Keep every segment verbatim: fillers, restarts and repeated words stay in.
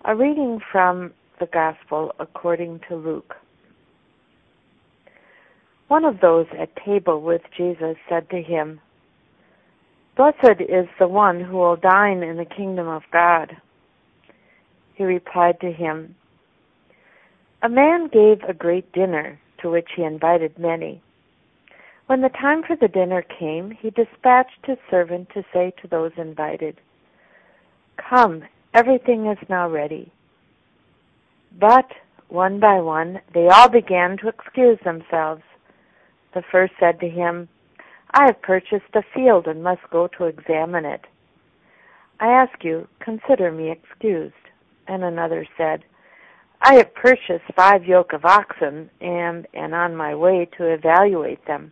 A reading from the Gospel according to Luke. One of those at table with Jesus said to him, "Blessed is the one who will dine in the kingdom of God." He replied to him, "A man gave a great dinner to which he invited many. When the time for the dinner came, he dispatched his servant to say to those invited, 'Come, everything is now ready.' But, one by one, they all began to excuse themselves. The first said to him, 'I have purchased a field and must go to examine it. I ask you, consider me excused.' And another said, 'I have purchased five yoke of oxen and am on my way to evaluate them.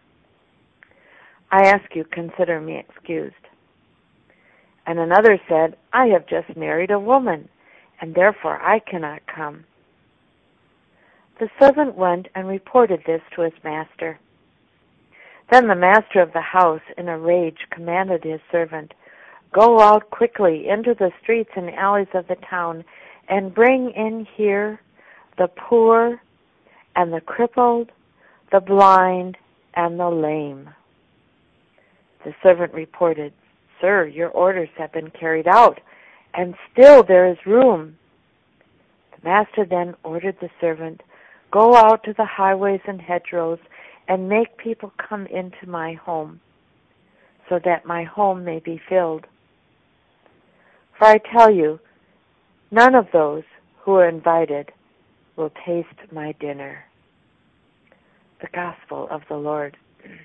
I ask you, consider me excused.' And another said, 'I have just married a woman, and therefore I cannot come.' The servant went and reported this to his master. Then the master of the house, in a rage, commanded his servant, 'Go out quickly into the streets and alleys of the town, and bring in here the poor, and the crippled, the blind, and the lame.' The servant reported, 'Sir, your orders have been carried out, and still there is room.' The master then ordered the servant, 'Go out to the highways and hedgerows, and make people come into my home, so that my home may be filled. For I tell you, none of those who are invited will taste my dinner.'" The Gospel of the Lord.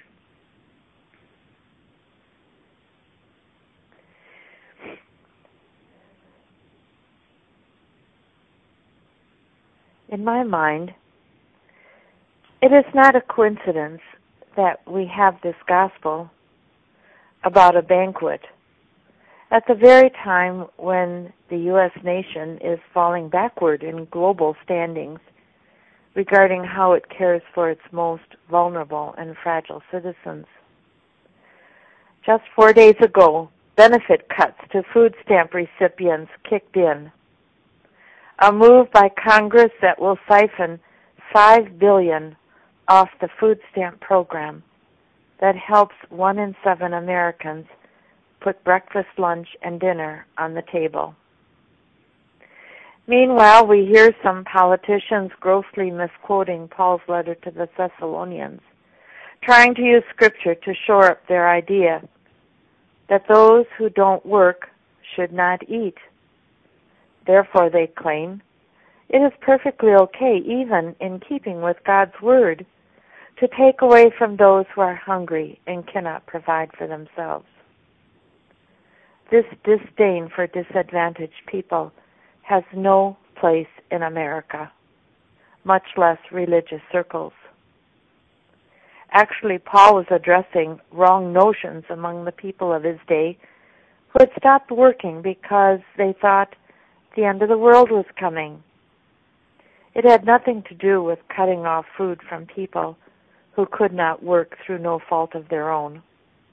In my mind, it is not a coincidence that we have this gospel about a banquet at the very time when the U S nation is falling backward in global standings regarding how it cares for its most vulnerable and fragile citizens. Just four days ago, benefit cuts to food stamp recipients kicked in. A move by Congress that will siphon five billion dollars off the food stamp program that helps one in seven Americans put breakfast, lunch, and dinner on the table. Meanwhile, we hear some politicians grossly misquoting Paul's letter to the Thessalonians, trying to use Scripture to shore up their idea that those who don't work should not eat. Therefore, they claim, it is perfectly okay, even in keeping with God's Word, to take away from those who are hungry and cannot provide for themselves. This disdain for disadvantaged people has no place in America, much less religious circles. Actually, Paul was addressing wrong notions among the people of his day who had stopped working because they thought the end of the world was coming. It had nothing to do with cutting off food from people who could not work through no fault of their own.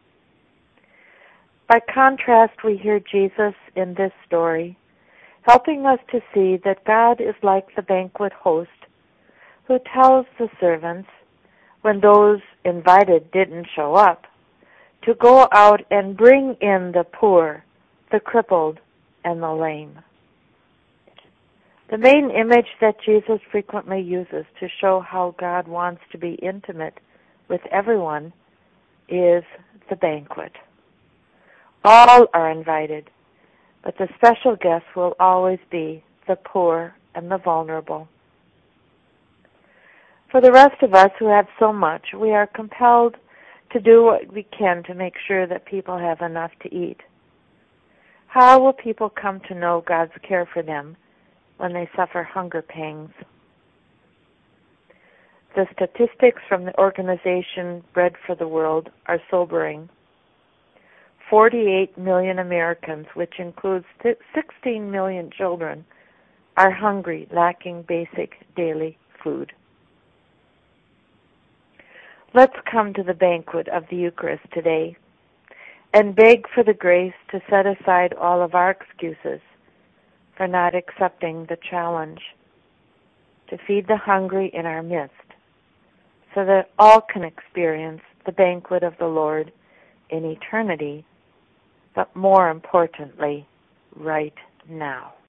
By contrast, we hear Jesus in this story helping us to see that God is like the banquet host who tells the servants, when those invited didn't show up, to go out and bring in the poor, the crippled, and the lame. The main image that Jesus frequently uses to show how God wants to be intimate with everyone is the banquet. All are invited, but the special guest will always be the poor and the vulnerable. For the rest of us who have so much, we are compelled to do what we can to make sure that people have enough to eat. How will people come to know God's care for them when they suffer hunger pangs? The statistics from the organization Bread for the World are sobering. forty-eight million Americans, which includes sixteen million children, are hungry, lacking basic daily food. Let's come to the banquet of the Eucharist today and beg for the grace to set aside all of our excuses for not accepting the challenge to feed the hungry in our midst, so that all can experience the banquet of the Lord in eternity, but more importantly, right now.